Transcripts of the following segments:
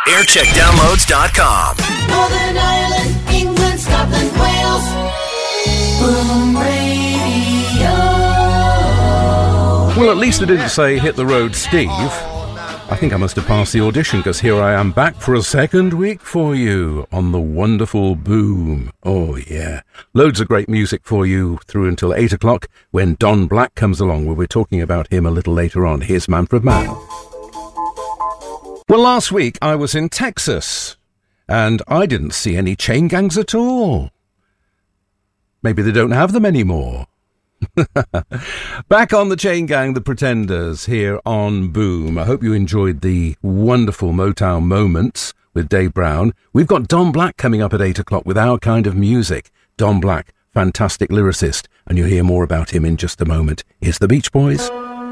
Aircheckdownloads.com. Northern Ireland, England, Scotland, Wales. Boom Radio. Well, at least they didn't say hit the road, Steve. I think I must have passed the audition, because here I am back for a second week for you on the wonderful Boom. Oh, yeah. Loads of great music for you through until 8 o'clock when Don Black comes along. We'll be talking about him a little later on. Here's Manfred Mann. Well, last week I was in Texas, and I didn't see any chain gangs at all. Maybe they don't have them anymore. Back on the Chain Gang, the Pretenders, here on Boom. I hope you enjoyed the wonderful Motown moments with Dave Brown. We've got Don Black coming up at 8 o'clock with our kind of music. Don Black, fantastic lyricist, and you'll hear more about him in just a moment. Here's the Beach Boys.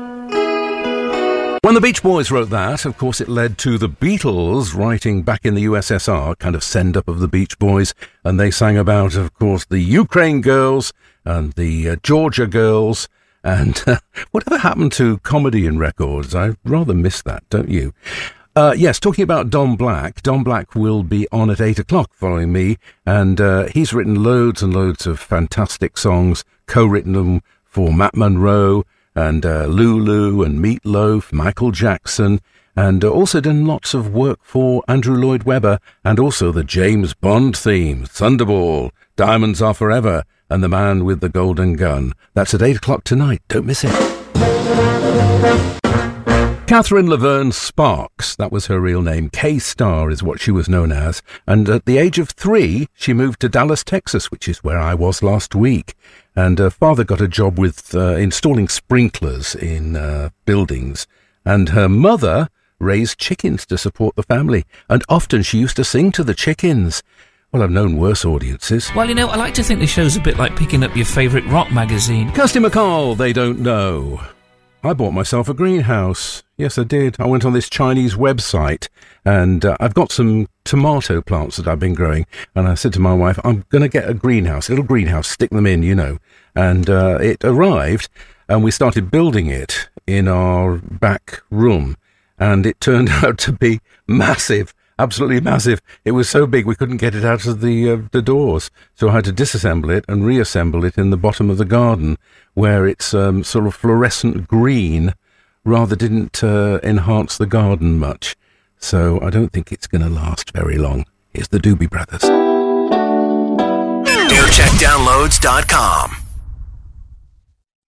When the Beach Boys wrote that, of course, it led to the Beatles writing back in the USSR, kind of send-up of the Beach Boys, and they sang about, of course, the Ukraine girls and the Georgia girls, and whatever happened to comedy in records? I rather miss that, don't you? Yes, talking about Don Black will be on at 8 o'clock following me, and he's written loads and loads of fantastic songs, co-written them for Matt Monro, and Lulu and Meat Loaf, Michael Jackson, and also done lots of work for Andrew Lloyd Webber, and also the James Bond theme, Thunderball, Diamonds Are Forever, and The Man with the Golden Gun. That's at 8 o'clock tonight. Don't miss it. Catherine Laverne Sparks, that was her real name. K-Star is what she was known as. And at the age of 3, she moved to Dallas, Texas, which is where I was last week. And her father got a job with installing sprinklers in buildings. And her mother raised chickens to support the family. And often she used to sing to the chickens. Well, I've known worse audiences. Well, you know, I like to think the show's a bit like picking up your favourite rock magazine. Kirsty MacColl, they don't know. I bought myself a greenhouse. Yes, I did. I went on this Chinese website, and I've got some tomato plants that I've been growing, and I said to my wife, I'm going to get a greenhouse, a little greenhouse, stick them in, you know. And it arrived, and we started building it in our back room, and it turned out to be massive. Absolutely massive. It was so big we couldn't get it out of the doors. So I had to disassemble it and reassemble it in the bottom of the garden, where it's sort of fluorescent green rather didn't enhance the garden much. So I don't think it's going to last very long. Here's the Doobie Brothers. Aircheckdownloads.com.